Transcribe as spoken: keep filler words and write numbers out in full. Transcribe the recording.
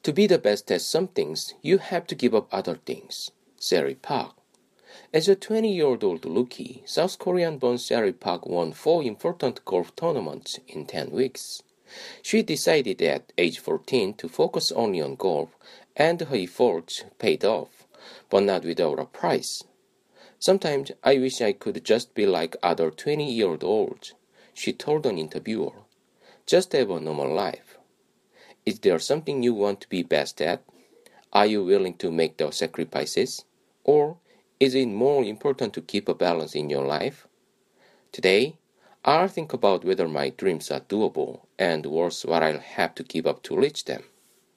To be the best at some things, you have to give up other things. Sari Park. As a twenty-year-old rookie, South Korean-born Sari Park won four important golf tournaments in ten weeks. She decided at age fourteen to focus only on golf, and her efforts paid off, but not without a price. Sometimes I wish I could just be like other twenty-year-olds, she told an interviewer. Just have a normal life. Is there something you want to be best at? Are you willing to make the sacrifices? Or is it more important to keep a balance in your life? Today, I'll think about whether my dreams are doable and worth what I'll have to give up to reach them.